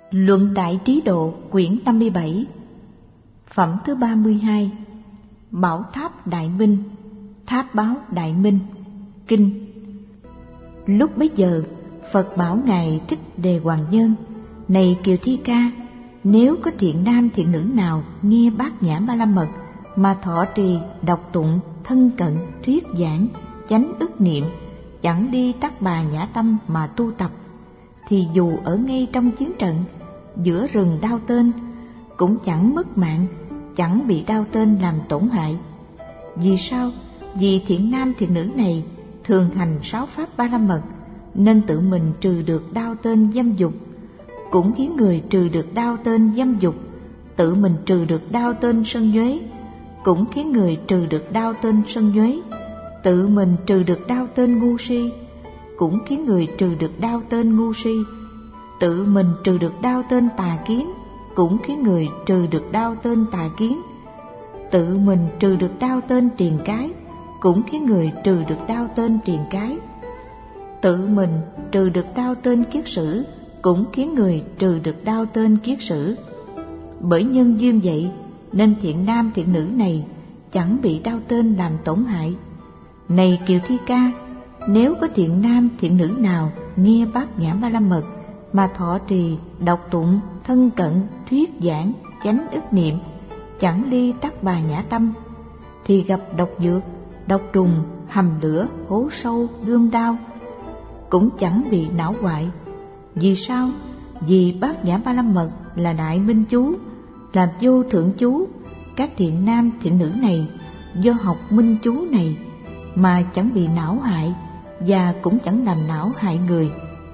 Luận Đại Trí Độ quyển 57, phẩm thứ 32. Bảo Tháp Đại Minh, Tháp Báo Đại Minh. Kinh. Lúc bấy giờ, Phật bảo Ngài Thích Đề Hoàng Nhân: Này Kiều Thi Ca, nếu có thiện nam thiện nữ nào nghe Bát Nhã Ba La Mật mà thọ trì, đọc tụng, thân cận, thuyết giảng, chánh ức niệm, chẳng đi tắc bà nhã tâm mà tu tập, thì dù ở ngay trong chiến trận, giữa rừng đao tên, cũng chẳng mất mạng, chẳng bị đao tên làm tổn hại. Vì sao? Vì thiện nam thiện nữ này thường hành 6 pháp Ba La Mật, nên tự mình trừ được đao tên dâm dục, cũng khiến người trừ được đao tên dâm dục. Tự mình trừ được đao tên sân nhuế, cũng khiến người trừ được đao tên sân nhuế. Tự mình trừ được đao tên ngu si, cũng khiến người trừ được đao tên ngu si. Tự mình trừ được đao tên tà kiến, cũng khiến người trừ được đao tên tà kiến. Tự mình trừ được đao tên triền cái, cũng khiến người trừ được đao tên triền cái. Tự mình trừ được đao tên kiết sử, cũng khiến người trừ được đao tên kiết sử. Bởi nhân duyên vậy nên thiện nam thiện nữ này chẳng bị đao tên làm tổn hại. Này Kiều Thi Ca, nếu có thiện nam thiện nữ nào nghe Bát Nhã Ba La Mật mà thọ trì, đọc tụng, thân cận, thuyết giảng, chánh ức niệm, chẳng ly tắc bà nhã tâm, thì gặp độc dược, độc trùng, hầm lửa, hố sâu, gươm đao, cũng chẳng bị não hoại. Vì sao? Vì Bát Nhã Ba La Mật là đại minh chú, là vô thượng chú. Các thiện nam thiện nữ này do học minh chú này mà chẳng bị não hại, và cũng chẳng làm não hại người.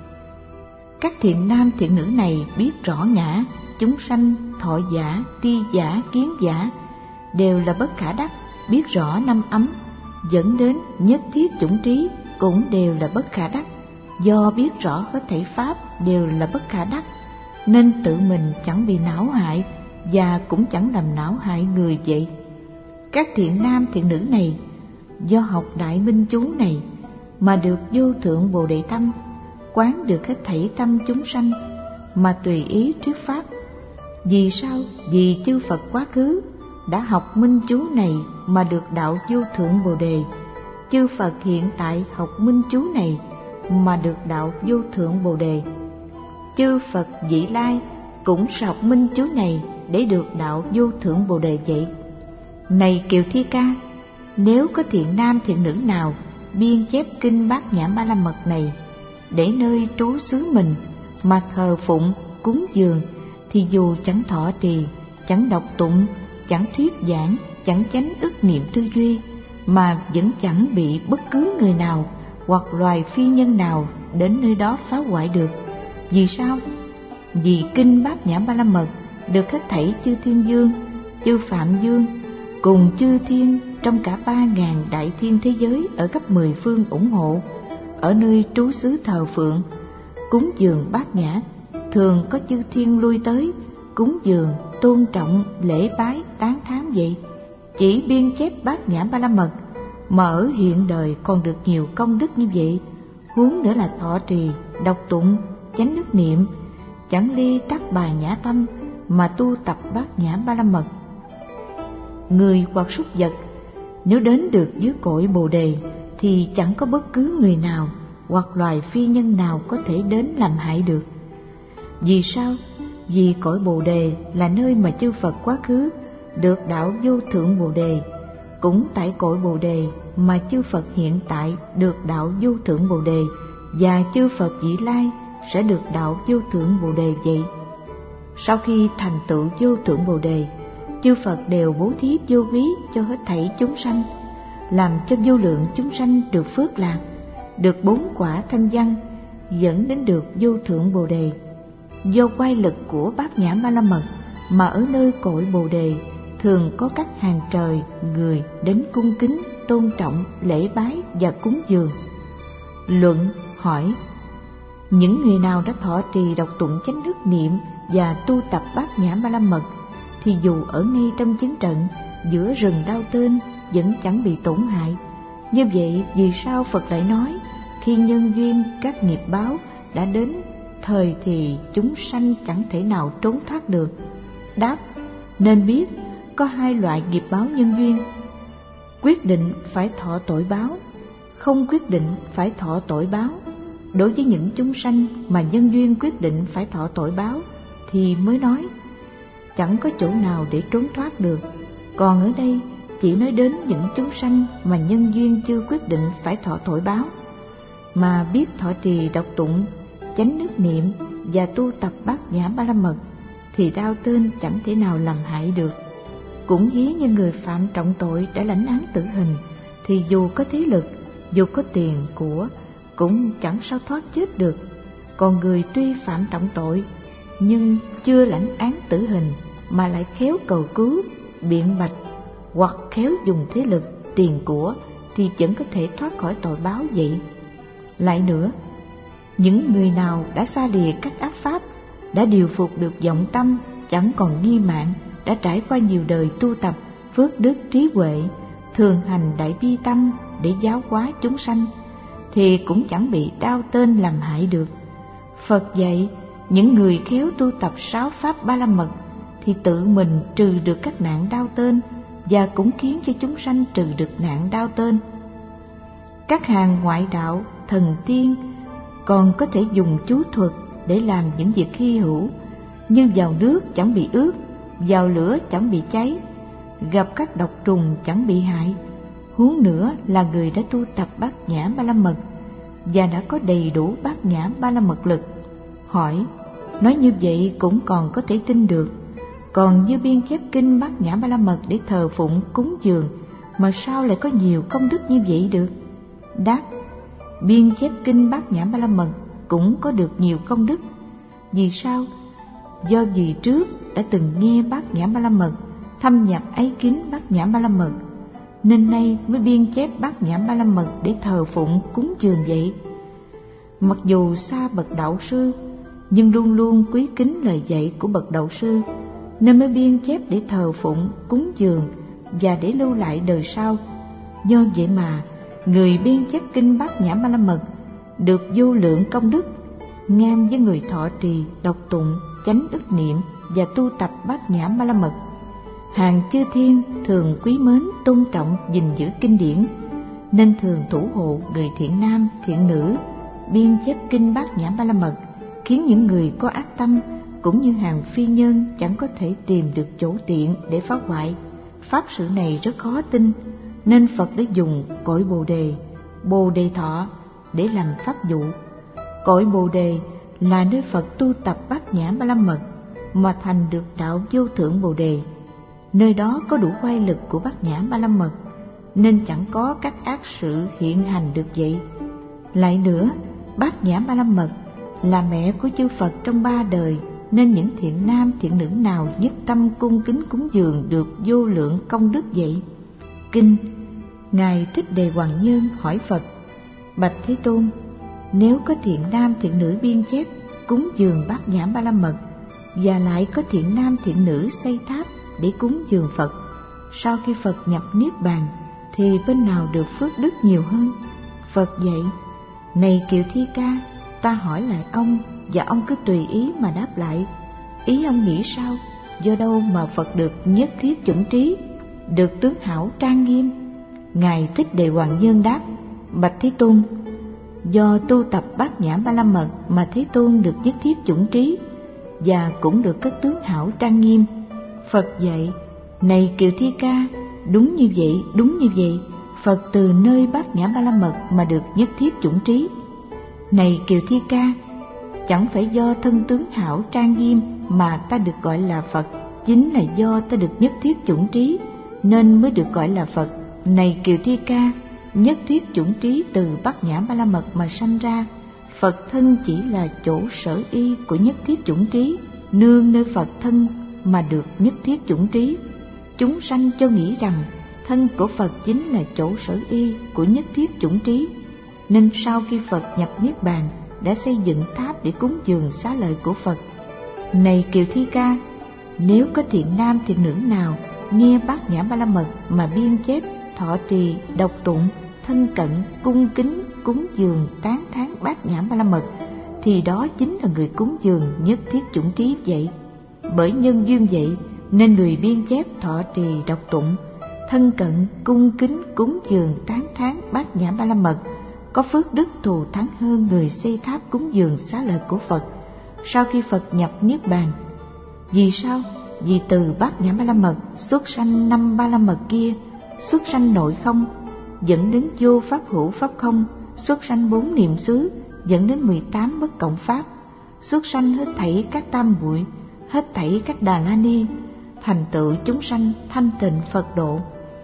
Các thiện nam thiện nữ này biết rõ ngã, chúng sanh, thọ giả, tri giả, kiến giả đều là bất khả đắc, biết rõ năm ấm dẫn đến nhất thiết chủng trí cũng đều là bất khả đắc. Do biết rõ hết thảy pháp đều là bất khả đắc, nên tự mình chẳng bị não hại, và cũng chẳng làm não hại người vậy. Các thiện nam thiện nữ này do học đại minh chú này mà được vô thượng bồ đề tâm, quán được hết thảy tâm chúng sanh mà tùy ý thuyết pháp. Vì sao? Vì chư Phật quá khứ đã học minh chú này mà được đạo vô thượng bồ đề. Chư Phật hiện tại học minh chú này mà được đạo vô thượng bồ đề. Chư Phật vị lai cũng học minh chú này để được đạo vô thượng bồ đề vậy. Này Kiều Thi Ca, nếu có thiện nam thiện nữ nào biên chép kinh Bát Nhã Ba La Mật này để nơi trú xứ mình mà thờ phụng, cúng dường, thì dù chẳng thọ trì, chẳng đọc tụng, chẳng thuyết giảng, chẳng chánh ức niệm tư duy, mà vẫn chẳng bị bất cứ người nào hoặc loài phi nhân nào đến nơi đó phá hoại được. Vì sao? Vì kinh Bát Nhã Ba La Mật được hết thảy chư thiên vương, chư phạm vương cùng chư thiên trong cả 3.000 đại thiên thế giới ở khắp 10 phương ủng hộ, ở nơi trú xứ thờ phượng, cúng dường Bát Nhã. Thường có chư thiên lui tới cúng dường, tôn trọng, lễ bái, tán thán vậy. Chỉ biên chép Bát Nhã Ba La Mật mà ở hiện đời còn được nhiều công đức như vậy, huống nữa là thọ trì, đọc tụng, chánh ức niệm, chẳng ly tắc bà nhã tâm mà tu tập Bát Nhã Ba La Mật. Người hoặc súc vật nếu đến được dưới cội bồ đề thì chẳng có bất cứ người nào hoặc loài phi nhân nào có thể đến làm hại được. Vì sao? Vì cội bồ đề là nơi mà chư Phật quá khứ được đạo vô thượng bồ đề, cũng tại cội bồ đề mà chư Phật hiện tại được đạo vô thượng bồ đề, và chư Phật vị lai sẽ được đạo vô thượng bồ đề vậy. Sau khi thành tựu vô thượng bồ đề, chư Phật đều bố thí vô quý cho hết thảy chúng sanh, làm cho vô lượng chúng sanh được phước lạc, được 4 quả thanh văn, dẫn đến được vô thượng bồ đề. Do quay lực của Bát Nhã Ba La Mật mà ở nơi cội bồ đề thường có các hàng trời người đến cung kính, tôn trọng, lễ bái và cúng dường. Luận hỏi: những người nào đã thọ trì, đọc tụng, chánh ức niệm và tu tập Bát Nhã Ba La Mật thì dù ở ngay trong chiến trận, giữa rừng đao tên, vẫn chẳng bị tổn hại. Như vậy vì sao Phật lại nói khi nhân duyên các nghiệp báo đã đến thời thì chúng sanh chẳng thể nào trốn thoát được. Đáp: nên biết có hai loại nghiệp báo nhân duyên: quyết định phải thọ tội báo, không quyết định phải thọ tội báo. Đối với những chúng sanh mà nhân duyên quyết định phải thọ tội báo thì mới nói chẳng có chỗ nào để trốn thoát được. Còn ở đây chỉ nói đến những chúng sanh mà nhân duyên chưa quyết định phải thọ tội báo, mà biết thọ trì đọc tụng chánh đức niệm và tu tập bát nhã ba la mật thì đao tên chẳng thể nào làm hại được. Cũng ví như người phạm trọng tội đã lãnh án tử hình thì dù có thế lực, dù có tiền của cũng chẳng sao thoát chết được. Còn người tuy phạm trọng tội nhưng chưa lãnh án tử hình mà lại khéo cầu cứu, biện bạch hoặc khéo dùng thế lực, tiền của thì vẫn có thể thoát khỏi tội báo vậy. Lại nữa, những người nào đã xa lìa các ác pháp, đã điều phục được vọng tâm, chẳng còn nghi mạn, đã trải qua nhiều đời tu tập phước đức trí huệ, thường hành đại bi tâm để giáo hóa chúng sanh, thì cũng chẳng bị đao tên làm hại được. Phật dạy những người khéo tu tập 6 pháp ba la mật thì tự mình trừ được các nạn đao tên và cũng khiến cho chúng sanh trừ được nạn đao tên. Các hàng ngoại đạo, thần tiên còn có thể dùng chú thuật để làm những việc hy hữu, như vào nước chẳng bị ướt, vào lửa chẳng bị cháy, gặp các độc trùng chẳng bị hại. Huống nữa là người đã tu tập bát nhã ba la mật và đã có đầy đủ bát nhã ba la mật lực. Hỏi: nói như vậy cũng còn có thể tin được, còn như biên chép kinh bát nhã ba la mật để thờ phụng cúng dường mà sao lại có nhiều công đức như vậy được? Đáp: biên chép kinh bát nhã ba la mật cũng có được nhiều công đức. Vì sao? Do vì trước đã từng nghe bát nhã ba la mật, thâm nhập ái kính bát nhã ba la mật, nên nay mới biên chép bát nhã ba la mật để thờ phụng cúng dường vậy. Mặc dù xa bậc đạo sư nhưng luôn luôn quý kính lời dạy của bậc đạo sư, nên mới biên chép để thờ phụng cúng dường và để lưu lại đời sau. Do vậy mà người biên chép kinh bát nhã ba la mật được vô lượng công đức, ngang với người thọ trì đọc tụng chánh ức niệm và tu tập bát nhã ba la mật. Hàng chư thiên thường quý mến tôn trọng gìn giữ kinh điển, nên thường thủ hộ người thiện nam thiện nữ biên chép kinh bát nhã ba la mật, khiến những người có ác tâm cũng như hàng phi nhân chẳng có thể tìm được chỗ tiện để phá hoại. Pháp sự này rất khó tin, nên Phật đã dùng cội Bồ Đề Thọ để làm pháp dụ. Cội Bồ Đề là nơi Phật tu tập bát nhã ba la mật mà thành được đạo vô thượng Bồ Đề. Nơi đó có đủ oai lực của bát nhã ba la mật, nên chẳng có các ác sự hiện hành được vậy. Lại nữa, bát nhã ba la mật là mẹ của chư Phật trong 3 đời, nên những thiện nam thiện nữ nào nhất tâm cung kính cúng dường được vô lượng công đức vậy. Kinh. Ngài Thích Đề Hoàng Nhân hỏi Phật: bạch Thế Tôn, nếu có thiện nam thiện nữ biên chép cúng dường bát nhã ba la mật, và lại có thiện nam thiện nữ xây tháp để cúng dường Phật, sau khi Phật nhập niết bàn thì bên nào được phước đức nhiều hơn? Phật dạy: này Kiều Thi Ca, ta hỏi lại ông và ông cứ tùy ý mà đáp lại. Ý ông nghĩ sao? Do đâu mà Phật được nhất thiết chuẩn trí, được tướng hảo trang nghiêm? Ngài Thích Đề Hoàng Nhân đáp: bạch Thế Tôn, do tu tập bát nhã ba la mật mà Thế Tôn được nhất thiết chuẩn trí và cũng được cất tướng hảo trang nghiêm. Phật dạy: này Kiều Thi Ca, đúng như vậy, đúng như vậy. Phật từ nơi bát nhã ba la mật mà được nhất thiết chuẩn trí. Này Kiều Thi Ca, chẳng phải do thân tướng hảo trang nghiêm mà ta được gọi là Phật, chính là do ta được nhất thiết chuẩn trí nên mới được gọi là Phật. Này Kiều Thi Ca, nhất thiết chuẩn trí từ bát nhã ba la mật mà sanh ra. Phật thân chỉ là chỗ sở y của nhất thiết chuẩn trí, nương nơi Phật thân mà được nhất thiết chuẩn trí. Chúng sanh cho nghĩ rằng thân của Phật chính là chỗ sở y của nhất thiết chuẩn trí, nên sau khi Phật nhập niết bàn đã xây dựng tháp để cúng dường xá lợi của Phật. Này Kiều Thi Ca, nếu có thiện nam thiện nữ nào nghe bát nhã ba la mật mà biên chép, thọ trì, đọc tụng, thân cận, cung kính, cúng dường, tán thán bát nhã ba la mật, thì đó chính là người cúng dường nhất thiết chủng trí vậy. Bởi nhân duyên vậy nên người biên chép, thọ trì, đọc tụng, thân cận, cung kính, cúng dường, tán thán Bát Nhã Ba La Mật có phước đức thù thắng hơn người xây tháp cúng dường xá lợi của Phật sau khi Phật nhập Niết Bàn. Vì sao? Vì từ Bát Nhã Ba La Mật xuất sanh 5 Ba La Mật kia, xuất sanh nội không, dẫn đến vô pháp hữu pháp không, xuất sanh 4 niệm xứ, dẫn đến 18 bất cộng pháp, xuất sanh hết thảy các tam muội, hết thảy các Đà La Ni, thành tựu chúng sanh thanh tịnh Phật độ.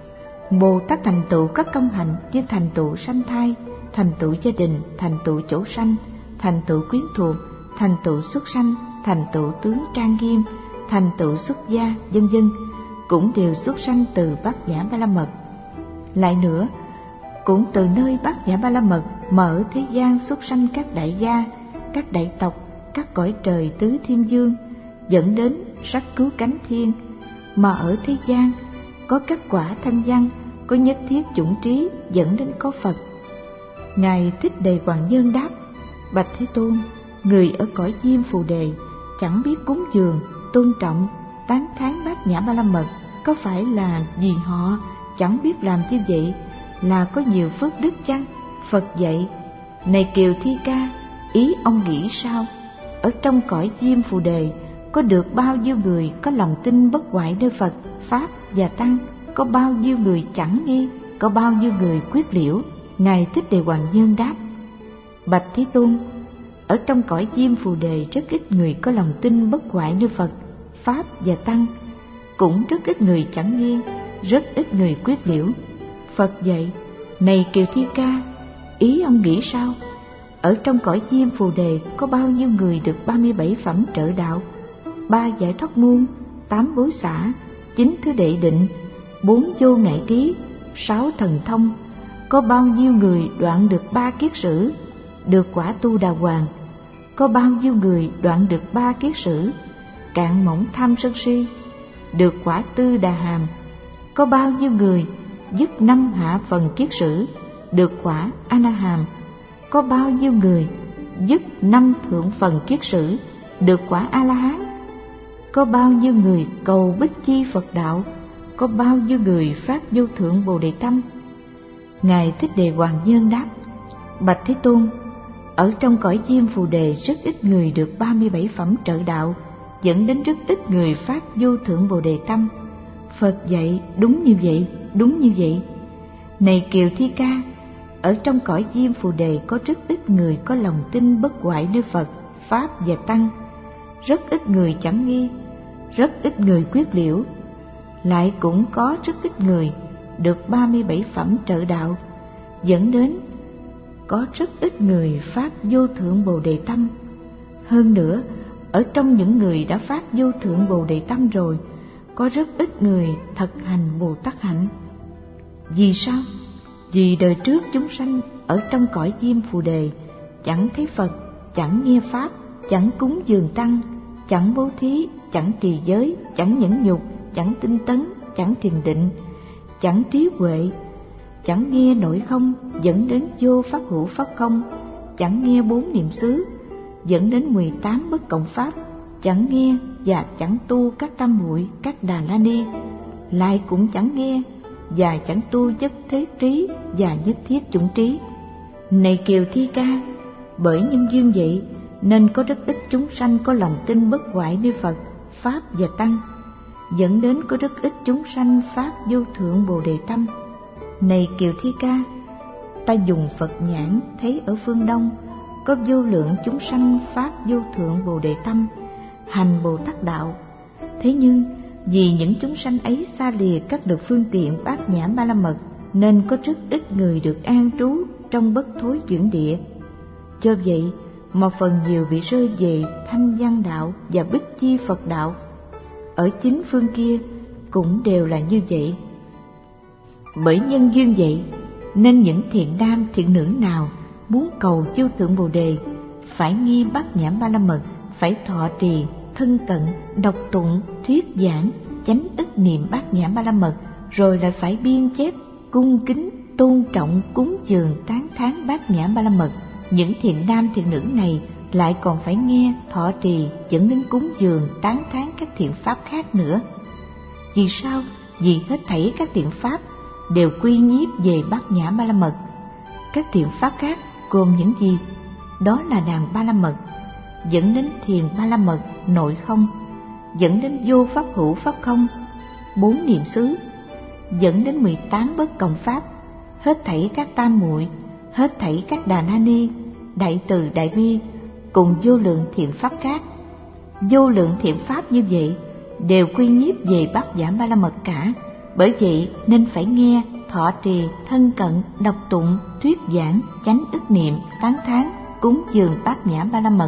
Bồ Tát thành tựu các công hạnh như thành tựu sanh thai, thành tựu gia đình, thành tựu chỗ sanh, thành tựu quyến thuộc, thành tựu xuất sanh, thành tựu tướng trang nghiêm, thành tựu xuất gia, vân vân, cũng đều xuất sanh từ Bát Nhã Ba La Mật. Lại nữa, cũng từ nơi Bát Nhã Ba La Mật mà ở thế gian xuất sanh các đại gia, các đại tộc, các cõi trời tứ thiên dương, dẫn đến sắc cứu cánh thiên, mà ở thế gian có các quả thanh văn, có nhất thiết chủng trí, dẫn đến có Phật. Ngài Thích Đề Hoàng Nhân đáp: Bạch Thế Tôn, người ở cõi Diêm Phù Đề chẳng biết cúng dường, tôn trọng, tán thán Bát Nhã Ba La Mật, có phải là vì họ chẳng biết làm như vậy là có nhiều phước đức chăng? Phật dạy: Này Kiều Thi Ca, ý ông nghĩ sao? Ở trong cõi Diêm Phù Đề có được bao nhiêu người có lòng tin bất hoại nơi Phật, Pháp và Tăng? Có bao nhiêu người chẳng nghi? Có bao nhiêu người quyết liễu? Ngài Thích Đề Hoàng Nhân đáp: Bạch Thế Tôn, ở trong cõi Diêm Phù Đề rất ít người có lòng tin bất hoại nơi Phật, Pháp và Tăng, cũng rất ít người chẳng nghi, rất ít người quyết liễu. Phật dạy: Này Kiều Thi Ca, ý ông nghĩ sao? Ở trong cõi Diêm Phù Đề có bao nhiêu người được 37 phẩm trợ đạo, 3 giải thoát môn, 8 bối xả, 9 thứ đệ định, 4 vô ngại trí, 6 thần thông? Có bao nhiêu người đoạn được 3 kiết sử, được quả Tu Đà Hoàng? Có bao nhiêu người đoạn được 3 kiết sử, cạn mỏng tham sân si, được quả Tư Đà Hàm? Có bao nhiêu người dứt 5 hạ phần kiết sử, được quả A Na Hàm? Có bao nhiêu người dứt 5 thượng phần kiết sử, được quả A La Hán? Có bao nhiêu người cầu Bích Chi Phật đạo? Có bao nhiêu người phát vô thượng Bồ Đề tâm? Ngài Thích Đề Hoàng Nhân đáp: Bạch Thế Tôn, ở trong cõi Diêm Phù Đề rất ít người được 37 phẩm trợ đạo, dẫn đến rất ít người phát vô thượng Bồ Đề tâm. Phật dạy: Đúng như vậy, đúng như vậy. Này Kiều Thi Ca, ở trong cõi Diêm Phù Đề có rất ít người có lòng tin bất hoại nơi Phật, Pháp và Tăng, rất ít người chẳng nghi, rất ít người quyết liễu. Lại cũng có rất ít người được 37 phẩm trợ đạo, dẫn đến có rất ít người phát vô thượng Bồ Đề tâm. Hơn nữa, ở trong những người đã phát vô thượng Bồ Đề tâm rồi, có rất ít người thực hành Bồ Tát hạnh. Vì sao? Vì đời trước chúng sanh ở trong cõi Diêm Phù Đề chẳng thấy Phật, chẳng nghe Pháp, chẳng cúng dường Tăng, chẳng bố thí, chẳng trì giới, chẳng nhẫn nhục, chẳng tinh tấn, chẳng thiền định, chẳng trí huệ, chẳng nghe nội không, dẫn đến vô pháp hữu pháp không, chẳng nghe 4 niệm xứ, dẫn đến 18 bất cộng pháp, chẳng nghe và chẳng tu các tam muội, các Đà La Ni, lại cũng chẳng nghe và chẳng tu nhất thế trí và nhất thiết chủng trí. Này Kiều Thi Ca, bởi nhân duyên vậy nên có rất ít chúng sanh có lòng tin bất hoại nơi Phật, Pháp và Tăng, dẫn đến có rất ít chúng sanh phát vô thượng Bồ Đề tâm. Này Kiều Thi Ca, ta dùng Phật nhãn thấy ở phương Đông có vô lượng chúng sanh phát vô thượng Bồ Đề tâm, hành Bồ Tát đạo. Thế nhưng vì những chúng sanh ấy xa lìa các được phương tiện Bát Nhã Ba La Mật, nên có rất ít người được an trú trong bất thối chuyển địa. Do vậy mà phần nhiều bị rơi về Thanh Văn đạo và Bích Chi Phật đạo. Ở chính phương kia cũng đều là như vậy. Bởi nhân duyên vậy nên những thiện nam thiện nữ nào muốn cầu vô thượng Bồ Đề phải nghi Bát Nhã Ba La Mật, phải thọ trì, thân cận, đọc tụng, thuyết giảng, chánh ức niệm Bát Nhã Ba La Mật, rồi lại phải biên chép, cung kính, tôn trọng, cúng dường, tán thán Bát Nhã Ba La Mật. Những thiện nam thiện nữ này lại còn phải nghe, thọ trì, dẫn đến cúng dường, tán thán các thiện pháp khác nữa. Vì sao? Vì hết thảy các thiện pháp đều quy nhiếp về Bát Nhã Ba La Mật. Các thiện pháp khác gồm những gì? Đó là đàn Ba La Mật, dẫn đến thiền Ba La Mật nội không, dẫn đến vô pháp hữu pháp không, 4 niệm xứ, dẫn đến 18 bất cộng pháp, hết thảy các tam muội, hết thảy các đà na ni, đại từ đại bi, cùng vô lượng thiện pháp khác. Vô lượng thiện pháp như vậy đều quy nhiếp về Bát Nhã Ba La Mật cả. Bởi vậy nên phải nghe, thọ trì, thân cận, đọc tụng, thuyết giảng, chánh ức niệm, tán thán, cúng dường Bát Nhã Ba La Mật.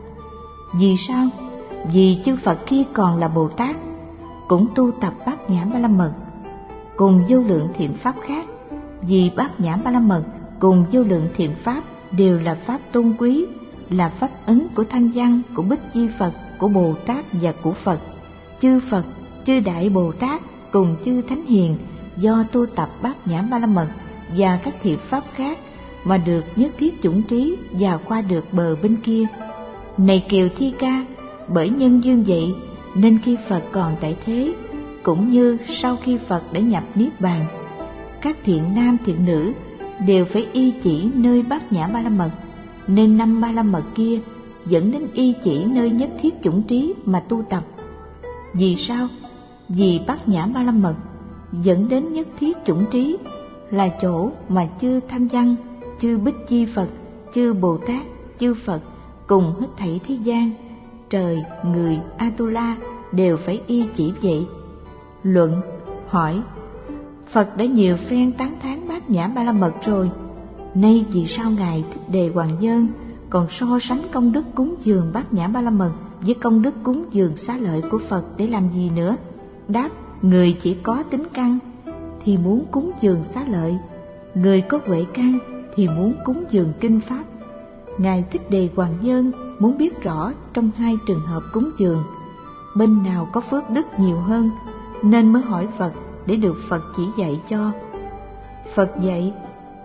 Vì sao? Vì chư Phật khi còn là Bồ Tát cũng tu tập Bát Nhã Ba La Mật cùng vô lượng thiện pháp khác. Vì Bát Nhã Ba La Mật cùng vô lượng thiện pháp đều là pháp tôn quý, là pháp ấn của Thanh Văn, của Bích Chi Phật, của Bồ Tát và của Phật. Chư Phật, chư Đại Bồ Tát cùng chư Thánh Hiền do tu tập Bát Nhã Ba La Mật và các thiện pháp khác mà được nhất thiết chủng trí và qua được bờ bên kia. Này Kiều Thi Ca, bởi nhân duyên vậy nên khi Phật còn tại thế, cũng như sau khi Phật đã nhập Niết Bàn, các thiện nam thiện nữ đều phải y chỉ nơi Bát Nhã Ba La Mật, nên 5 Ba La Mật kia dẫn đến y chỉ nơi nhất thiết chủng trí mà tu tập. Vì sao? Vì Bát Nhã Ba La Mật dẫn đến nhất thiết chủng trí là chỗ mà chư Thanh Văn, chư Bích Chi Phật, chư Bồ Tát, chư Phật cùng hết thảy thế gian, trời, người, Atula đều phải y chỉ vậy. Luận hỏi: Phật đã nhiều phen tán thán Bát Nhã Ba La Mật rồi, nay vì sao Ngài Thích Đề Hoàng Nhân còn so sánh công đức cúng dường Bát Nhã Ba La Mật với công đức cúng dường xá lợi của Phật để làm gì nữa? Đáp: người chỉ có tính căn thì muốn cúng dường xá lợi, người có huệ căn thì muốn cúng dường kinh pháp. Ngài Thích Đề Hoàng Nhân muốn biết rõ trong 2 trường hợp cúng dường, bên nào có phước đức nhiều hơn, nên mới hỏi Phật để được Phật chỉ dạy cho. Phật dạy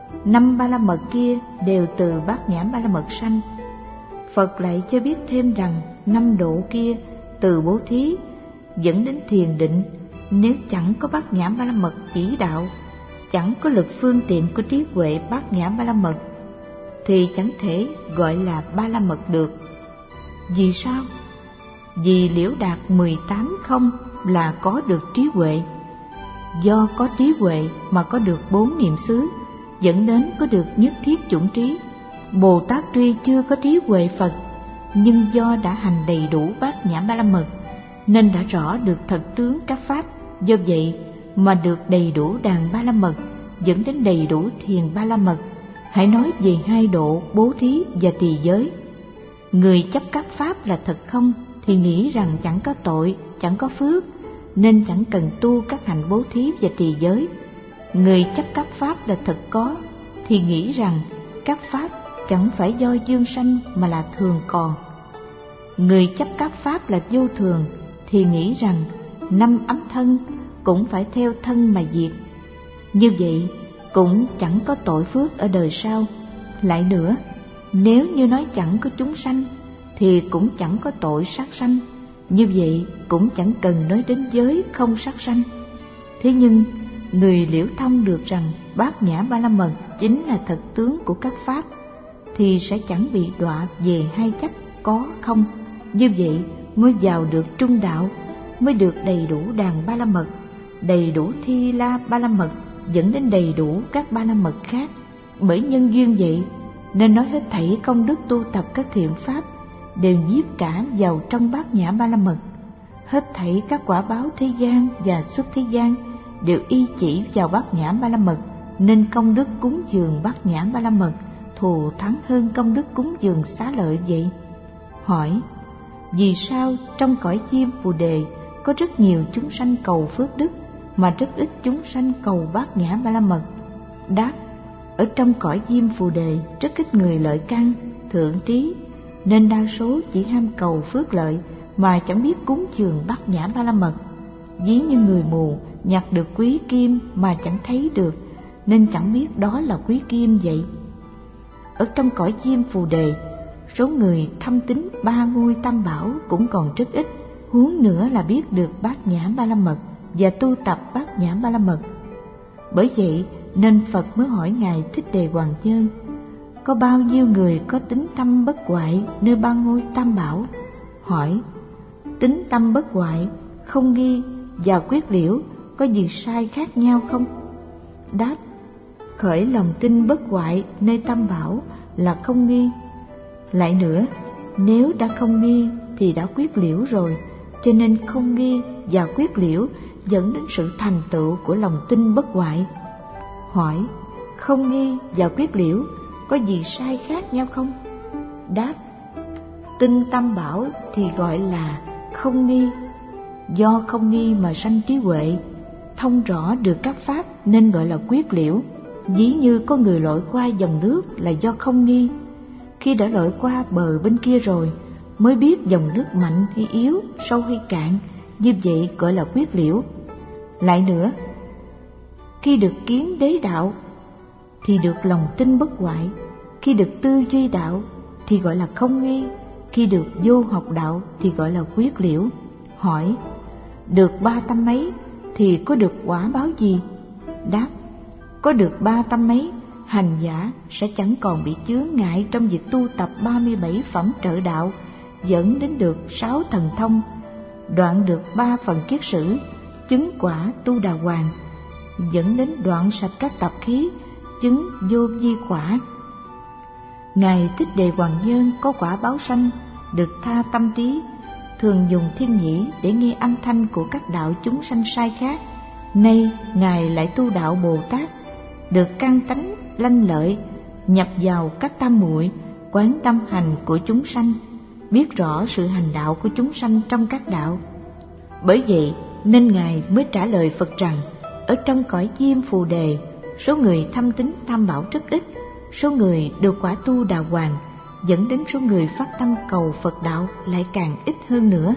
5 Ba La Mật kia đều từ Bát Nhã Ba La Mật sanh. Phật lại cho biết thêm rằng 5 độ kia từ bố thí dẫn đến thiền định. Nếu chẳng có Bát Nhã Ba La Mật chỉ đạo, chẳng có lực phương tiện của trí huệ Bát Nhã Ba La Mật, thì chẳng thể gọi là Ba La Mật được. Vì sao? Vì liễu đạt 18 không là có được trí huệ. Do có trí huệ mà có được 4 niệm xứ, dẫn đến có được nhất thiết chủng trí. Bồ Tát tuy chưa có trí huệ Phật, nhưng do đã hành đầy đủ Bát Nhã Ba La Mật nên đã rõ được thật tướng các pháp. Do vậy mà được đầy đủ đàn Ba La Mật, dẫn đến đầy đủ thiền Ba La Mật. Hãy nói về 2 độ bố thí và trì giới. Người chấp các pháp là thật không thì nghĩ rằng chẳng có tội, chẳng có phước, nên chẳng cần tu các hành bố thí và trì giới. Người chấp các pháp là thật có thì nghĩ rằng các pháp chẳng phải do dương sanh mà là thường còn. Người chấp các pháp là vô thường thì nghĩ rằng 5 ấm thân cũng phải theo thân mà diệt. Như vậy cũng chẳng có tội phước ở đời sau. Lại nữa, nếu như nói chẳng có chúng sanh thì cũng chẳng có tội sát sanh. Như vậy cũng chẳng cần nói đến giới không sát sanh. Thế nhưng người liễu thông được rằng Bát Nhã Ba La Mật chính là thật tướng của các pháp, thì sẽ chẳng bị đọa về 2 chấp có không. Như vậy mới vào được trung đạo, mới được đầy đủ đàn Ba La Mật, đầy đủ Thi La Ba La Mật, dẫn đến đầy đủ các Ba La Mật khác. Bởi nhân duyên vậy nên nói hết thảy công đức tu tập các thiện pháp đều nhiếp cả vào trong Bát Nhã Ba La Mật. Hết thảy các quả báo thế gian và xuất thế gian đều y chỉ vào Bát Nhã Ba La Mật, nên công đức cúng dường Bát Nhã Ba La Mật thù thắng hơn công đức cúng dường xá lợi vậy. Hỏi: vì sao trong cõi chim Phù Đề có rất nhiều chúng sanh cầu phước đức mà rất ít chúng sanh cầu Bát Nhã Ba La Mật? Đáp: ở trong cõi Diêm Phù Đề rất ít người lợi căn, thượng trí, nên đa số chỉ ham cầu phước lợi mà chẳng biết cúng dường Bát Nhã Ba La Mật. Ví như người mù nhặt được quý kim mà chẳng thấy được, nên chẳng biết đó là quý kim vậy. Ở trong cõi Diêm Phù Đề số người thâm tín ba ngôi tam bảo cũng còn rất ít, huống nữa là biết được Bát Nhã Ba La Mật và tu tập Bát Nhã Ba La Mật. Bởi vậy nên Phật mới hỏi Ngài Thích Đề Hoàng Nhân: có bao nhiêu người có tính tâm bất hoại nơi ba ngôi tam bảo? Hỏi: tính tâm bất hoại, không nghi và quyết liễu có gì sai khác nhau không? Đáp: khởi lòng tin bất hoại nơi tam bảo là không nghi. Lại nữa, nếu đã không nghi thì đã quyết liễu rồi, cho nên không nghi và quyết liễu dẫn đến sự thành tựu của lòng tin bất hoại. Hỏi: không nghi và quyết liễu có gì sai khác nhau không? Đáp: tin tam bảo thì gọi là không nghi, do không nghi mà sanh trí huệ, thông rõ được các pháp nên gọi là quyết liễu. Ví như có người lội qua dòng nước là do không nghi, khi đã lội qua bờ bên kia rồi mới biết dòng nước mạnh hay yếu, sâu hay cạn, như vậy gọi là quyết liễu. Lại nữa, khi được kiến đế đạo thì được lòng tin bất hoại, khi được tư duy đạo thì gọi là không nghi, khi được vô học đạo thì gọi là quyết liễu. Hỏi: được ba tâm ấy thì có được quả báo gì? Đáp: có được ba tâm ấy, hành giả sẽ chẳng còn bị chướng ngại trong việc tu tập 37 phẩm trợ đạo, dẫn đến được 6 thần thông, đoạn được 3 phần kiết sử, chứng quả tu đà hoàng, dẫn đến đoạn sạch các tập khí, chứng vô vi quả. Ngài Thích Đề Hoàng Nhân có quả báo sanh, được tha tâm trí, thường dùng thiên nhĩ để nghe âm thanh của các đạo chúng sanh sai khác. Nay Ngài lại tu đạo Bồ Tát, được căn tánh lanh lợi, nhập vào các tam muội, quán tâm hành của chúng sanh, biết rõ sự hành đạo của chúng sanh trong các đạo. Bởi vậy nên Ngài mới trả lời Phật rằng: ở trong cõi Diêm Phù Đề, số người thâm tín tam bảo rất ít, số người được quả tu đà hoàng, dẫn đến số người phát tâm cầu Phật đạo lại càng ít hơn nữa.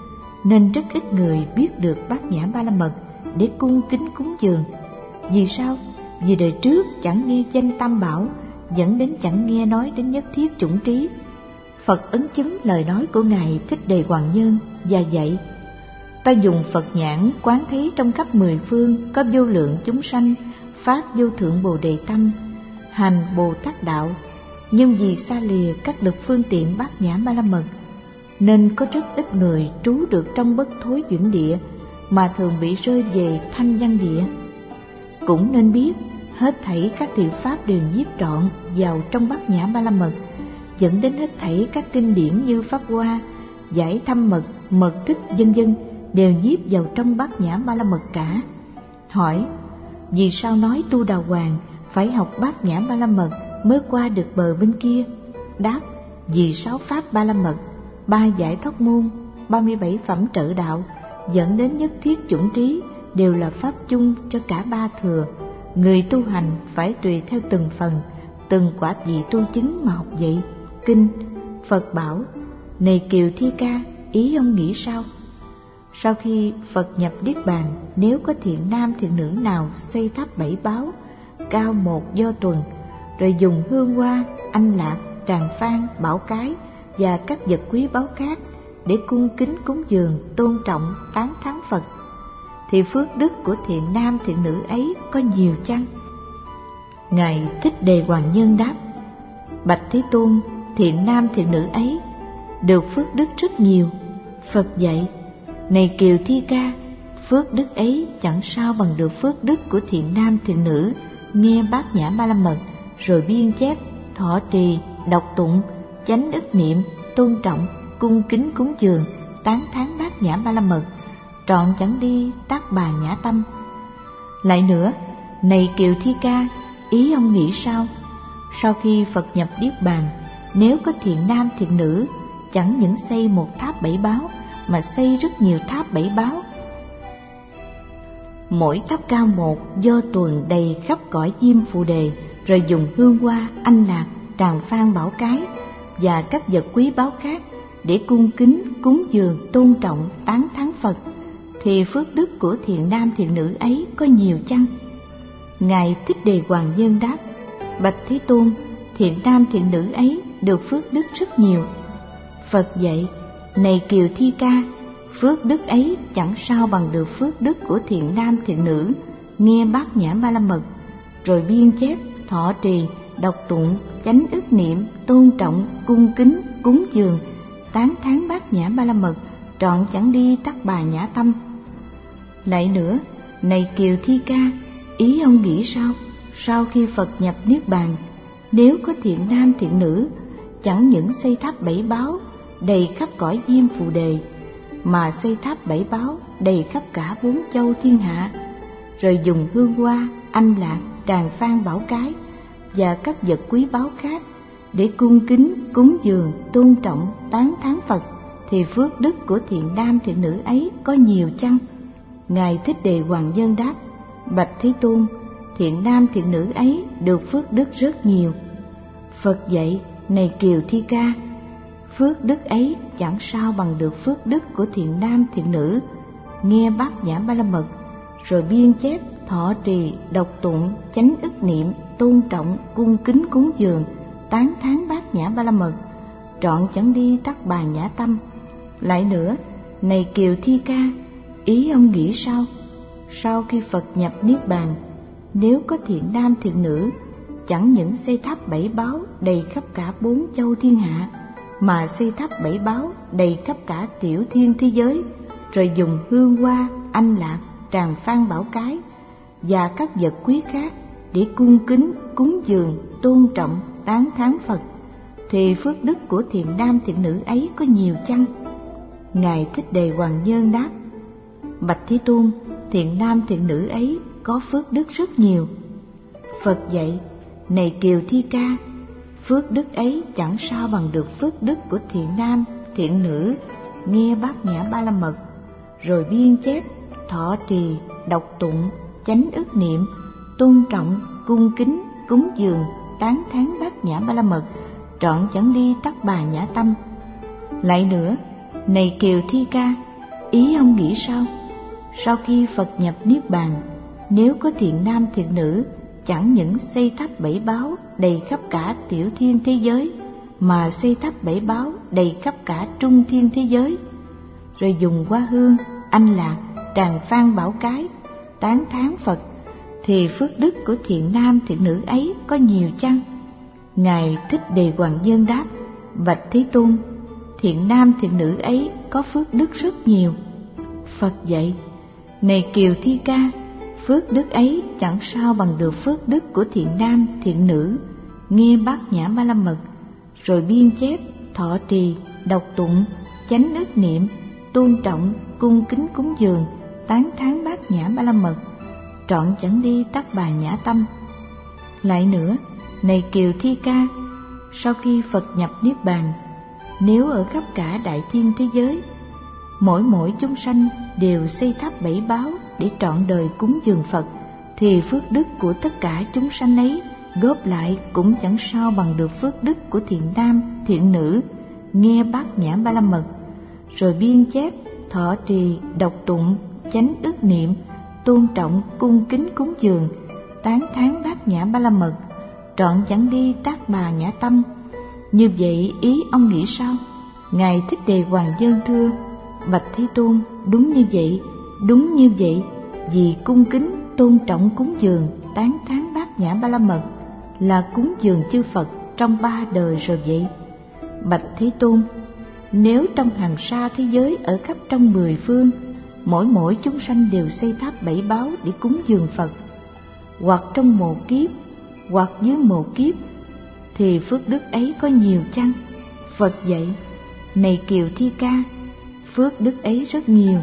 Nên rất ít người biết được Bát Nhã Ba La Mật để cung kính cúng dường. Vì sao? Vì đời trước chẳng nghe danh tam bảo, dẫn đến chẳng nghe nói đến nhất thiết chủng trí. Phật ấn chứng lời nói của Ngài Thích Đề Hoàng Nhân và dạy: ta dùng Phật nhãn quán thấy trong khắp 10 phương có vô lượng chúng sanh phát vô thượng Bồ Đề tâm, hành Bồ Tát đạo, nhưng vì xa lìa các lực phương tiện Bát Nhã Ba La Mật, nên có rất ít người trú được trong bất thối chuyển địa, mà thường bị rơi về thanh văn địa. Cũng nên biết hết thảy các thiện pháp đều nhiếp trọn vào trong Bát Nhã Ba La Mật, dẫn đến hết thảy các kinh điển như Pháp Hoa, Giải Thâm Mật, Mật Thích vân vân đều nhiếp vào trong Bát Nhã Ba La Mật cả. Hỏi: vì sao nói tu đà hoàng phải học Bát Nhã Ba La Mật mới qua được bờ bên kia? Đáp: vì 6 pháp Ba La Mật, 3 giải thoát môn, 37 phẩm trợ đạo, dẫn đến nhất thiết chủng trí đều là pháp chung cho cả ba thừa. Người tu hành phải tùy theo từng phần, từng quả vị tu chứng mà học vậy. Kinh Phật bảo: này Kiều Thi Ca, ý ông nghĩ sao? Sau khi Phật nhập Niết Bàn, nếu có thiện nam thiện nữ nào xây tháp 7 báo, cao 1 do tuần, rồi dùng hương hoa, anh lạc, tràng phan, bảo cái và các vật quý báu khác để cung kính cúng dường, tôn trọng, tán thán Phật, thì phước đức của thiện nam thiện nữ ấy có nhiều chăng? Ngài Thích Đề Hoàng Nhân đáp: bạch Thế Tôn, thiện nam thiện nữ ấy được phước đức rất nhiều. Phật dạy: này Kiều Thi Ca, phước đức ấy chẳng sao bằng được phước đức của thiện nam thiện nữ nghe Bát Nhã Ba La Mật, rồi biên chép, thọ trì, đọc tụng, chánh ức niệm, tôn trọng, cung kính cúng dường, tán thán Bát Nhã Ba La Mật, trọn chẳng đi tác bà nhã tâm. Lại nữa, này Kiều Thi Ca, ý ông nghĩ sao? Sau khi Phật nhập Niết Bàn, nếu có thiện nam thiện nữ chẳng những xây một tháp 7 báo, mà xây rất nhiều tháp 7 báo, mỗi tháp cao 1 do tuần đầy khắp cõi Diêm Phù Đề, rồi dùng hương hoa, anh lạc, tràng phan, bảo cái và các vật quý báu khác để cung kính, cúng dường, tôn trọng, tán thán Phật, thì phước đức của thiện nam thiện nữ ấy có nhiều chăng? Ngài Thích Đề Hoàng Nhân đáp: bạch Thế Tôn, thiện nam thiện nữ ấy được phước đức rất nhiều. Phật dạy: này Kiều Thi Ca, phước đức ấy chẳng sao bằng được phước đức của thiện nam thiện nữ nghe Bát Nhã Ba La Mật, rồi biên chép, thọ trì, đọc tụng, chánh ức niệm, tôn trọng, cung kính, cúng dường, tán thán Bát Nhã Ba La Mật, trọn chẳng đi tắc bà nhã tâm. Lại nữa, này Kiều Thi Ca, ý ông nghĩ sao? Sau khi Phật nhập Niết Bàn, nếu có thiện nam thiện nữ, chẳng những xây tháp bảy báo đầy khắp cõi Diêm Phù Đề, mà xây tháp bảy báo đầy khắp cả 4 châu thiên hạ, rồi dùng hương hoa, anh lạc, tràng phan bảo cái và các vật quý báu khác để cung kính, cúng dường, tôn trọng, tán thán Phật, thì phước đức của thiện nam thiện nữ ấy có nhiều chăng? Ngài Thích Đề Hoàng Nhân đáp: bạch Thế Tôn, thiện nam thiện nữ ấy được phước đức rất nhiều. Phật dạy: này Kiều Thi Ca, phước đức ấy chẳng sao bằng được phước đức của thiện nam thiện nữ nghe Bát Nhã Ba La Mật, rồi biên chép, thọ trì, đọc tụng, chánh ức niệm, tôn trọng, cung kính cúng dường, tán thán Bát Nhã Ba La Mật, trọn chẳng đi tắc bà nhã tâm. Lại nữa, này Kiều Thi Ca, ý ông nghĩ sao? Sau khi Phật nhập Niết Bàn, nếu có thiện nam thiện nữ, chẳng những xây tháp bảy báo đầy khắp cả 4 châu thiên hạ, mà xây tháp bảy báo đầy khắp cả tiểu thiên thế giới, rồi dùng hương hoa, anh lạc, tràng phan bảo cái và các vật quý khác để cung kính, cúng dường, tôn trọng, tán thán Phật, thì phước đức của thiện nam thiện nữ ấy có nhiều chăng? Ngài Thích Đề Hoàng Nhân đáp: bạch Thế Tôn, thiện nam thiện nữ ấy có phước đức rất nhiều. Phật dạy: này Kiều Thi Ca, phước đức ấy chẳng sao bằng được phước đức của thiện nam thiện nữ nghe Bát Nhã Ba La Mật, rồi biên chép, thọ trì, đọc tụng, chánh ức niệm, tôn trọng, cung kính, cúng dường, tán thán Bát Nhã Ba La Mật, trọn chẳng đi tắc bà nhã tâm. Lại nữa, này Kiều Thi Ca, ý ông nghĩ sao? Sau khi Phật nhập Niết Bàn, nếu có thiện nam thiện nữ, chẳng những xây tháp bảy báo đầy khắp cả tiểu thiên thế giới, mà xây tháp bảy báo đầy khắp cả trung thiên thế giới, rồi dùng hoa hương, anh lạc, tràng phan bảo cái, tán thán Phật, thì phước đức của thiện nam thiện nữ ấy có nhiều chăng? Ngài Thích Đề Hoàng Nhân đáp: bạch Thế Tôn, thiện nam thiện nữ ấy có phước đức rất nhiều. Phật dạy: này Kiều Thi Ca, phước đức ấy chẳng sao bằng được phước đức của thiện nam thiện nữ nghe Bát Nhã Ba La Mật, rồi biên chép, thọ trì, đọc tụng, chánh ức niệm, tôn trọng, cung kính cúng dường, tán thán Bát Nhã Ba La Mật, trọn chẳng đi tắc bà nhã tâm. Lại nữa, này Kiều Thi Ca, sau khi Phật nhập Niết Bàn, nếu ở khắp cả đại thiên thế giới, mỗi chúng sanh đều xây tháp bảy báo để trọn đời cúng dường Phật, thì phước đức của tất cả chúng sanh ấy góp lại cũng chẳng sao bằng được phước đức của thiện nam thiện nữ nghe Bát Nhã Ba La Mật, rồi biên chép, thọ trì, đọc tụng, chánh ức niệm, tôn trọng, cung kính cúng dường, tán thán Bát Nhã Ba La Mật, trọn chẳng đi tác bà nhã tâm. Như vậy ý ông nghĩ sao? Ngài Thích Đề Hoàng Nhân thưa: bạch Thế Tôn, đúng như vậy, đúng như vậy. Vì cung kính, tôn trọng, cúng dường, tán thán Bát Nhã Ba La Mật là cúng dường chư Phật trong 3 đời rồi vậy. Bạch Thế Tôn, nếu trong hàng sa thế giới ở khắp trong 10 phương, mỗi chúng sanh đều xây tháp bảy báo để cúng dường Phật, hoặc trong một kiếp, hoặc dưới một kiếp, thì phước đức ấy có nhiều chăng? Phật dạy: này Kiều Thi Ca, phước đức ấy rất nhiều.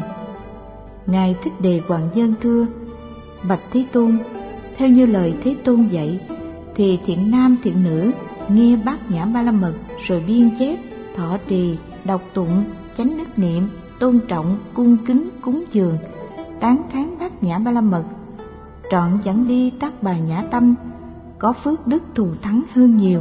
Ngài Thích Đề Hoàng Nhân thưa: bạch Thế Tôn, theo như lời Thế Tôn dạy, thì thiện nam thiện nữ nghe Bát Nhã Ba La Mật, rồi biên chép, thọ trì, đọc tụng, chánh ức niệm, tôn trọng, cung kính cúng dường, tán thán Bát Nhã Ba La Mật, trọn chẳng đi tắc bà nhã tâm, có phước đức thù thắng hơn nhiều.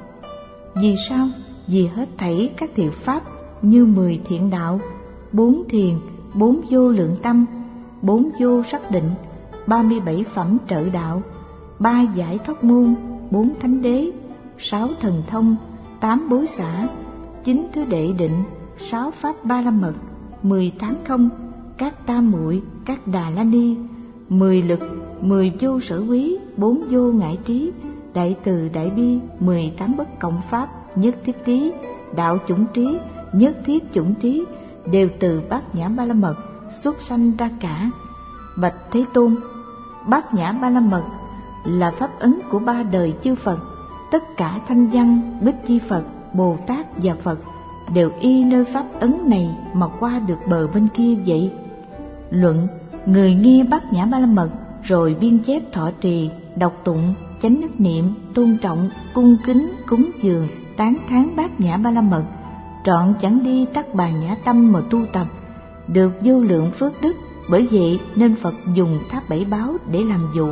Vì sao? Vì hết thảy các thiện pháp như 10 thiện đạo, 4 thiền, 4 vô lượng tâm, 4 vô sắc định, 37 phẩm trợ đạo, 3 giải thoát môn, 4 thánh đế, 6 thần thông, 8 bối xả, 9 thứ đệ định, 6 pháp ba la mật, 10 tán không, các tam muội, các đà la ni, 10 lực, 10 vô sở quý, 4 vô ngại trí, đại từ đại bi, 18 bất cộng pháp, nhất thiết trí, đạo chủng trí, nhất thiết chủng trí, đều từ bát nhã ba la mật xuất sanh ra cả. Bạch Thế Tôn, bát nhã ba la mật là pháp ấn của ba đời chư Phật. Tất cả thanh văn, Bích Chi Phật, Bồ Tát và Phật đều y nơi pháp ấn này mà qua được bờ bên kia vậy. Luận: người nghe bát nhã ba la mật rồi biên chép thọ trì, đọc tụng, chánh đức niệm, tôn trọng, cung kính, cúng dường, tán thán bát nhã ba la mật, trọn chẳng đi tắc bà nhã tâm mà tu tập, được vô lượng phước đức. Bởi vậy nên Phật dùng tháp bảy báo để làm dụ.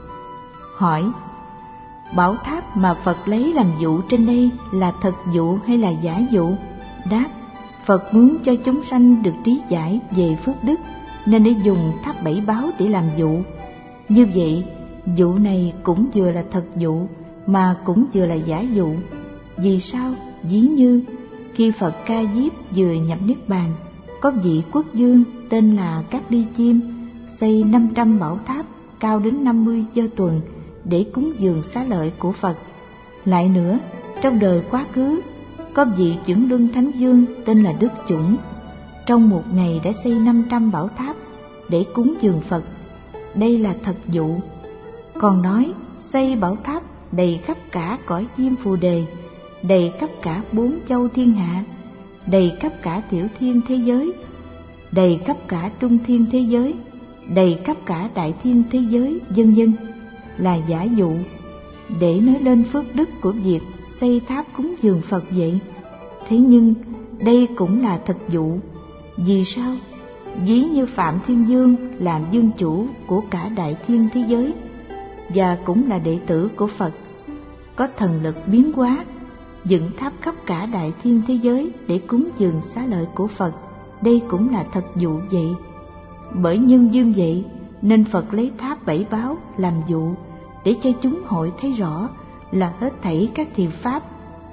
Hỏi: bảo tháp mà Phật lấy làm dụ trên đây là thật dụ hay là giả dụ? Đáp: Phật muốn cho chúng sanh được trí giải về phước đức, nên để dùng tháp bảy báo để làm dụ. Như vậy, dụ này cũng vừa là thật dụ, mà cũng vừa là giả dụ. Vì sao? Ví như khi Phật Ca Diếp vừa nhập Niết Bàn, có vị quốc vương tên là Cát Đi Chiêm xây 500 bảo tháp cao đến 50 do tuần để cúng dường xá lợi của Phật. Lại nữa, trong đời quá khứ, có vị Chuyển Luân Thánh Vương tên là Đức Chủng, trong một ngày đã xây 500 bảo tháp để cúng dường Phật. Đây là thật dụ. Còn nói xây bảo tháp đầy khắp cả cõi Diêm Phù Đề, đầy khắp cả 4 châu thiên hạ, đầy khắp cả tiểu thiên thế giới, đầy khắp cả trung thiên thế giới, đầy khắp cả đại thiên thế giới, vân vân, là giả dụ, để nói lên phước đức của việc xây tháp cúng dường Phật vậy. Thế nhưng đây cũng là thật dụ. Vì sao? Ví như Phạm Thiên Vương làm vương chủ của cả đại thiên thế giới, và cũng là đệ tử của Phật, có thần lực biến hóa, dựng tháp khắp cả đại thiên thế giới để cúng dường xá lợi của Phật. Đây cũng là thật dụ vậy. Bởi nhân duyên vậy nên Phật lấy tháp bảy báo làm dụ, để cho chúng hội thấy rõ là hết thảy các thiện pháp,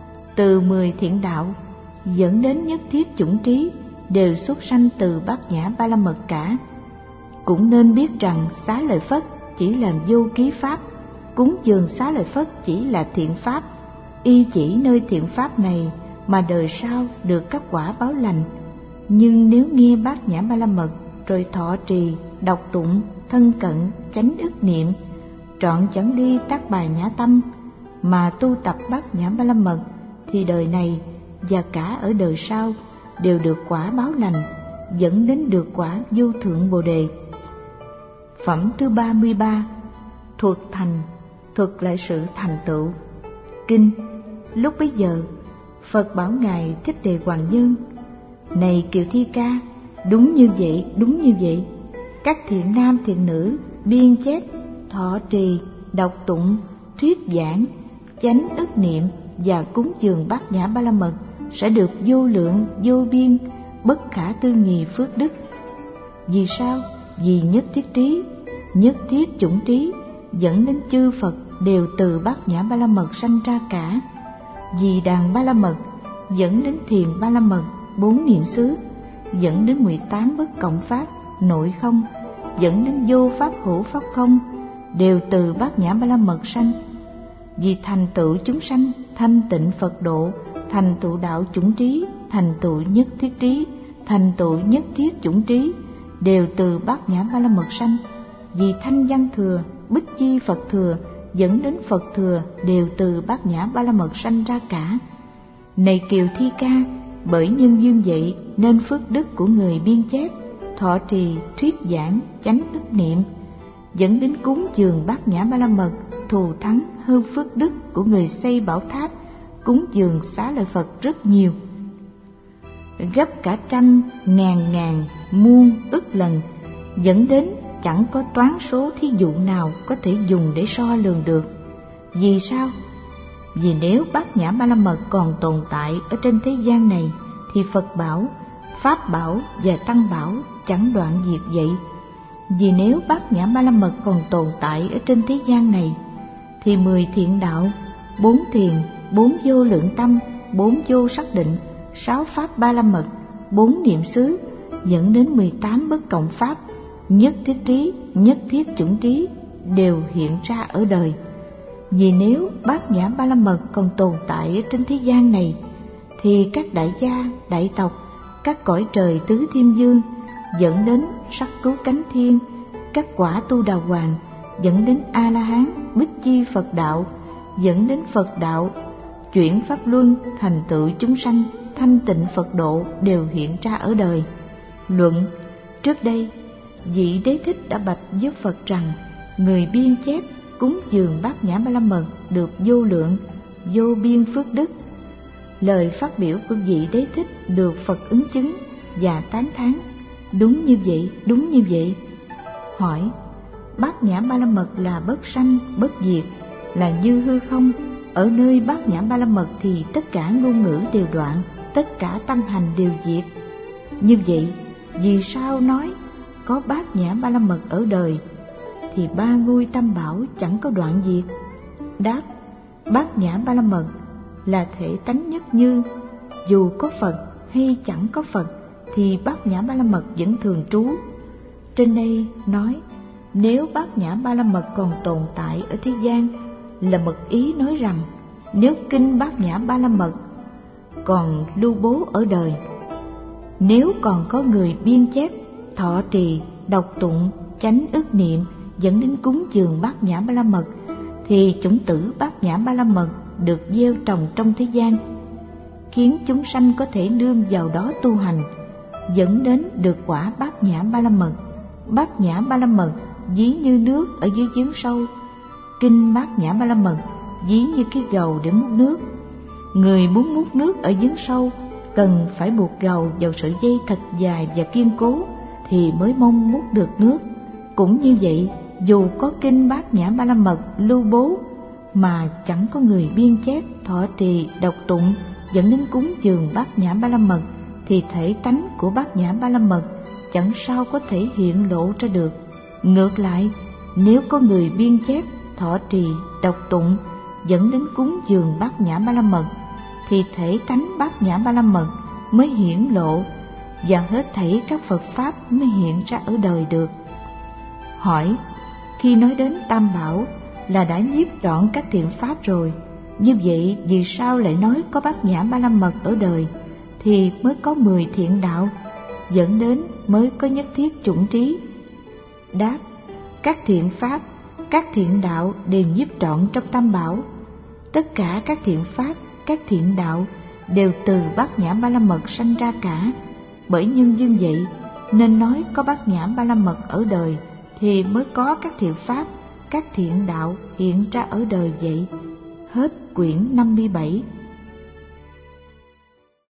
từ 10 thiện đạo dẫn đến nhất thiết chủng trí, đều xuất sanh từ bát nhã ba la mật cả. Cũng nên biết rằng xá lợi Phất chỉ là vô ký pháp, cúng dường xá lợi Phất chỉ là thiện pháp. Y chỉ nơi thiện pháp này mà đời sau được các quả báo lành. Nhưng nếu nghe bát nhã ba la mật rồi thọ trì, đọc tụng, thân cận, chánh ức niệm, trọn chẳng đi tác bà nhã tâm mà tu tập bát nhã ba la mật, thì đời này và cả ở đời sau đều được quả báo lành, dẫn đến được quả vô thượng Bồ Đề. Phẩm thứ 33. Thuật thành, thuật lại sự thành tựu. Kinh. Lúc bấy giờ, Phật bảo Ngài Thích Đề Hoàng Nhân: này Kiều Thi Ca, đúng như vậy, đúng như vậy. Các thiện nam thiện nữ biên chép, thọ trì, đọc tụng, thuyết giảng, chánh ức niệm và cúng dường bát nhã ba la mật sẽ được vô lượng, vô biên, bất khả tư nghì phước đức. Vì sao? Vì nhất thiết trí, nhất thiết chủng trí dẫn đến chư Phật đều từ bát nhã ba la mật sanh ra cả. Vì đàn ba la mật dẫn đến thiền ba la mật, 4 niệm xứ, dẫn đến 18 bất cộng pháp, nội không, dẫn đến vô pháp hữu pháp không, đều từ bát nhã ba la mật sanh. Vì thành tựu chúng sanh, thanh tịnh Phật độ, thành tựu đạo chủng trí, thành tựu nhất thiết trí, thành tựu nhất thiết chủng trí, đều từ bát nhã ba la mật sanh. Vì thanh văn thừa, Bích Chi Phật thừa, dẫn đến Phật thừa, đều từ bát nhã ba la mật sanh ra cả. Này Kiều Thi Ca, bởi nhân duyên vậy nên phước đức của người biên chép, thọ trì, thuyết giảng, chánh ức niệm dẫn đến cúng dường bát nhã ba la mật thù thắng hơn phước đức của người xây bảo tháp, cúng dường xá lợi Phật rất nhiều, gấp cả trăm, ngàn, muôn, ức lần, dẫn đến chẳng có toán số thí dụ nào có thể dùng để so lường được. Vì sao? Vì nếu bát nhã ba la mật còn tồn tại ở trên thế gian này, thì Phật bảo, Pháp bảo và Tăng bảo chẳng đoạn diệt vậy. Vì nếu bát nhã ba la mật còn tồn tại ở trên thế gian này, thì 10 thiện đạo, 4 thiền, 4 vô lượng tâm 4 vô sắc định, 6 pháp ba la mật, 4 niệm xứ, dẫn đến 18 bất cộng pháp, nhất thiết trí, nhất thiết chủng trí đều hiện ra ở đời. Vì nếu bát nhã ba la mật còn tồn tại ở trên thế gian này, thì các đại gia, đại tộc, các cõi trời tứ thiên dương dẫn đến sắc cứu cánh thiên, các quả tu đà hoàng dẫn đến A La Hán, bích chi Phật đạo dẫn đến Phật đạo, chuyển pháp luân thành tựu chúng sanh, thanh tịnh Phật độ đều hiện ra ở đời. Luận: trước đây vị Đế Thích đã bạch với Phật rằng người biên chép cúng dường bát nhã ba la mật được vô lượng vô biên phước đức. Lời phát biểu của vị Đế Thích được Phật ứng chứng và tán thán: đúng như vậy, đúng như vậy. Hỏi: bát nhã ba la mật là bất sanh bất diệt, là như hư không. Ở nơi bát nhã ba la mật thì tất cả ngôn ngữ đều đoạn, tất cả tâm hành đều diệt. Như vậy, vì sao nói có bát nhã ba la mật ở đời thì ba ngôi tam bảo chẳng có đoạn diệt? Đáp: bát nhã ba la mật là thể tánh nhất như, dù có Phật hay chẳng có Phật thì bát nhã ba la mật vẫn thường trú. Trên đây nói nếu bát nhã ba la mật còn tồn tại ở thế gian, là mật ý nói rằng nếu kinh bát nhã ba la mật còn lưu bố ở đời, nếu còn có người biên chép, thọ trì, đọc tụng, chánh ức niệm dẫn đến cúng dường bát nhã ba la mật, thì chủng tử bát nhã ba la mật được gieo trồng trong thế gian, khiến chúng sanh có thể nương vào đó tu hành, dẫn đến được quả bát nhã ba la mật. Bát nhã ba la mật ví như nước ở dưới giếng sâu, kinh bát nhã ba la mật ví như cái gầu để múc nước. Người muốn múc nước ở giếng sâu cần phải buộc gầu vào sợi dây thật dài và kiên cố thì mới mong múc được nước. Cũng như vậy, dù có kinh bát nhã ba la mật lưu bố mà chẳng có người biên chép, thọ trì, đọc tụng dẫn đến cúng dường bát nhã ba la mật, thì thể tánh của bát nhã ba la mật chẳng sao có thể hiện lộ ra được. Ngược lại, nếu có người biên chép, thọ trì, đọc tụng dẫn đến cúng dường bát nhã ba la mật, thì thể tánh bát nhã ba la mật mới hiển lộ, và hết thảy các Phật pháp mới hiện ra ở đời được. Hỏi: khi nói đến tam bảo là đã nhiếp trọn các thiện pháp rồi, như vậy vì sao lại nói có bát nhã ba la mật ở đời thì mới có 10 thiện đạo, dẫn đến mới có nhất thiết chủng trí? Đáp: các thiện pháp, các thiện đạo đều nhiếp trọn trong tam bảo. Tất cả các thiện pháp, các thiện đạo đều từ bát nhã ba la mật sanh ra cả. Bởi nhân duyên vậy nên nói có bát nhã ba la mật ở đời thì mới có các thiện pháp, các thiện đạo hiện ra ở đời vậy. Hết quyển 57.